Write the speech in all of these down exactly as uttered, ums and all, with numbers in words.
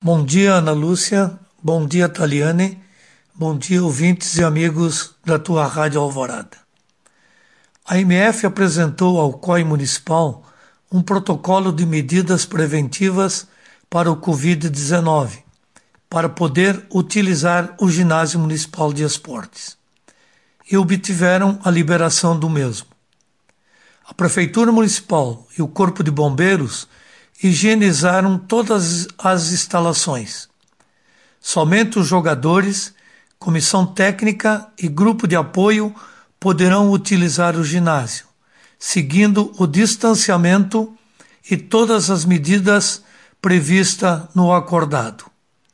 Bom dia, Ana Lúcia. Bom dia, Taliane. Bom dia, ouvintes e amigos da tua Rádio Alvorada. A M F apresentou ao C O I Municipal um protocolo de medidas preventivas para o covid dezenove, para poder utilizar o Ginásio Municipal de Esportes, e obtiveram a liberação do mesmo. A Prefeitura Municipal e o Corpo de Bombeiros higienizaram todas as instalações. Somente os jogadores, comissão técnica e grupo de apoio poderão utilizar o ginásio, seguindo o distanciamento e todas as medidas previstas no acordado.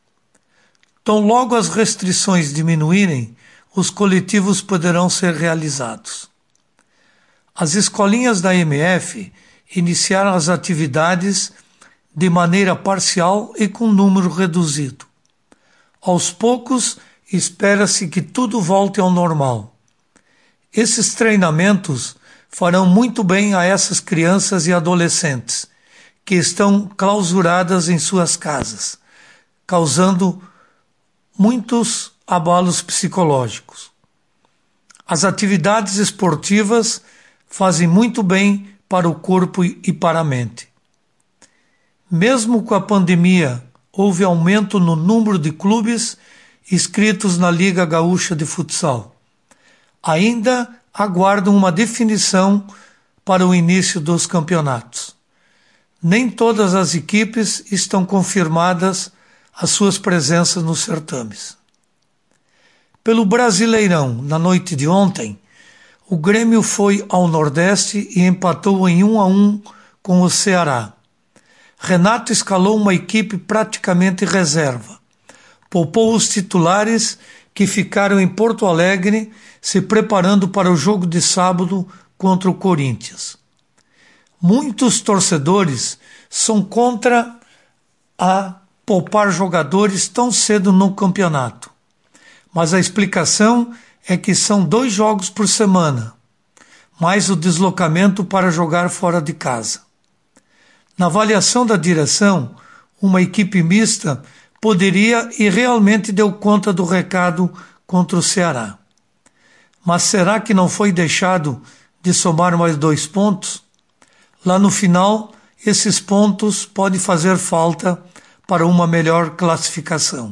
Tão logo as restrições diminuírem, os coletivos poderão ser realizados. As escolinhas da M F iniciaram as atividades de maneira parcial e com número reduzido. Aos poucos, espera-se que tudo volte ao normal. Esses treinamentos farão muito bem a essas crianças e adolescentes que estão clausuradas em suas casas, causando muitos abalos psicológicos. As atividades esportivas fazem muito bem para o corpo e para a mente. Mesmo com a pandemia, houve aumento no número de clubes inscritos na Liga Gaúcha de Futsal. Ainda aguardam uma definição para o início dos campeonatos. Nem todas as equipes estão confirmadas as suas presenças nos certames. Pelo Brasileirão, na noite de ontem, o Grêmio foi ao Nordeste e empatou em um a um com o Ceará. Renato escalou uma equipe praticamente reserva. Poupou os titulares que ficaram em Porto Alegre se preparando para o jogo de sábado contra o Corinthians. Muitos torcedores são contra a poupar jogadores tão cedo no campeonato, mas a explicação é que são dois jogos por semana, mais o deslocamento para jogar fora de casa. Na avaliação da direção, uma equipe mista poderia e realmente deu conta do recado contra o Ceará. Mas será que não foi deixado de somar mais dois pontos? Lá no final, esses pontos podem fazer falta para uma melhor classificação.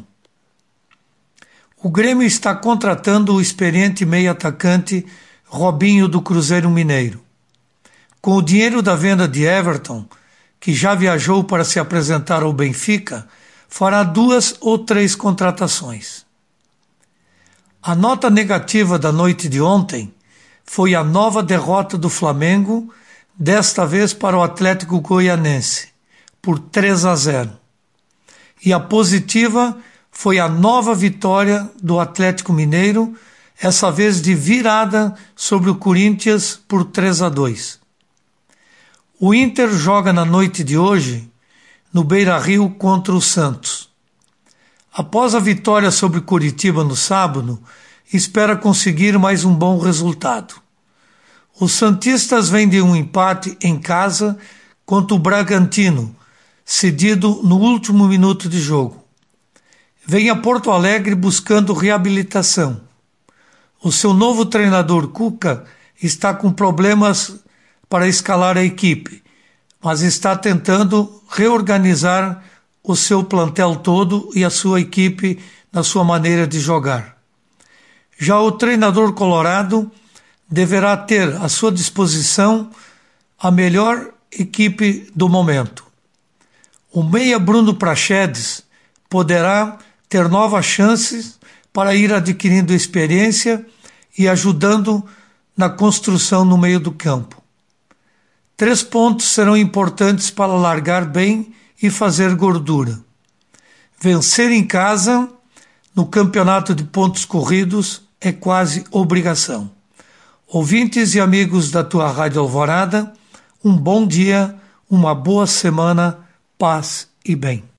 O Grêmio está contratando o experiente meio-atacante Robinho do Cruzeiro Mineiro. Com o dinheiro da venda de Everton, que já viajou para se apresentar ao Benfica, fará duas ou três contratações. A nota negativa da noite de ontem foi a nova derrota do Flamengo, desta vez para o Atlético Goianense, por três a zero. E a positiva foi a nova vitória do Atlético Mineiro, essa vez de virada sobre o Corinthians por três a dois. O Inter joga na noite de hoje no Beira-Rio contra o Santos. Após a vitória sobre Curitiba no sábado, espera conseguir mais um bom resultado. Os santistas vêm de um empate em casa contra o Bragantino, cedido no último minuto de jogo. Vem a Porto Alegre buscando reabilitação. O seu novo treinador Cuca está com problemas para escalar a equipe, mas está tentando reorganizar o seu plantel todo e a sua equipe na sua maneira de jogar. Já o treinador colorado deverá ter à sua disposição a melhor equipe do momento. O meia Bruno Praxedes poderá ter novas chances para ir adquirindo experiência e ajudando na construção no meio do campo. Três pontos serão importantes para largar bem e fazer gordura. Vencer em casa, no campeonato de pontos corridos, é quase obrigação. Ouvintes e amigos da tua Rádio Alvorada, um bom dia, uma boa semana, paz e bem.